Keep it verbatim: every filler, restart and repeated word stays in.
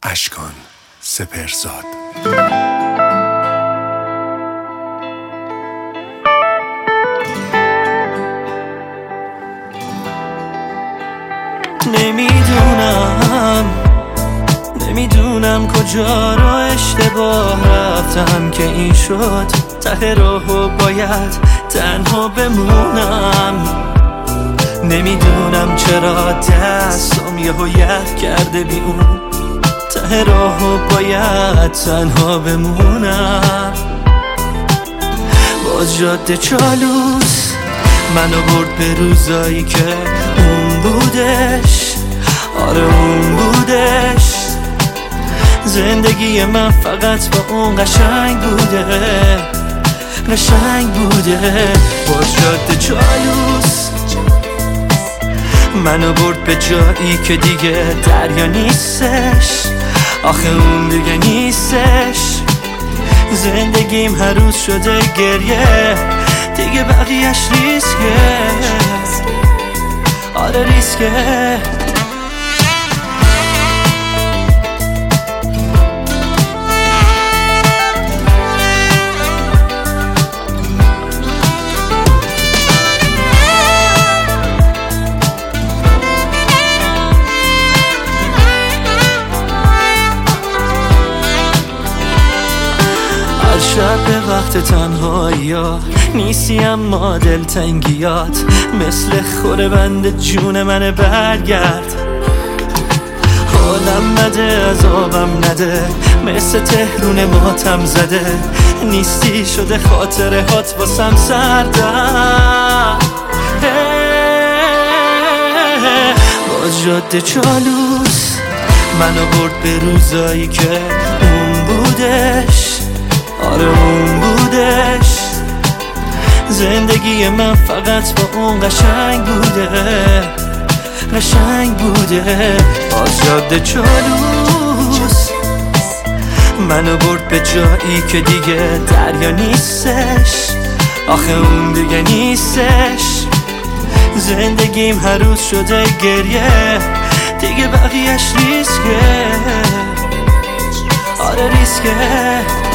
اشکان سپهرزاد. نمیدونم نمیدونم کجا رو اشتباه رفتم که این شد ته راهو باید تنها بمونم. نمیدونم چرا دستم یهو یخ کرده بی اون ته راهو باید تنها بمونم. باز جاده چالوس منو برد به روزایی که اون بودش، آره اون بودش. زندگی من فقط با اون قشنگ بوده، قشنگ بوده. باز جاده چالوس منو برد به جایی که دیگه دریا نیستش، آخه اون دیگه نیستش. زندگیم هر روز شده گریه، دیگه بقیهش ریسکه، آره ریسکه. شب به وقت تنهایی ها نیستی اما دلتنگیات مثل خوره بند جون من برگرد. حالم نده عذابم نده مثل تهرون ماتم زده، نیستی شده خاطره هات واسم سردم. باز جاده چالوس منو برد به روزایی که اون بودش، آره اون بودش. زندگی من فقط با اون قشنگ بوده، قشنگ بوده. باز جاده چالوس منو برد به جایی که دیگه دریا نیستش، آخه اون دیگه نیستش. زندگیم هر روز شده گریه، دیگه بقیهش ریسکه، آره ریسکه.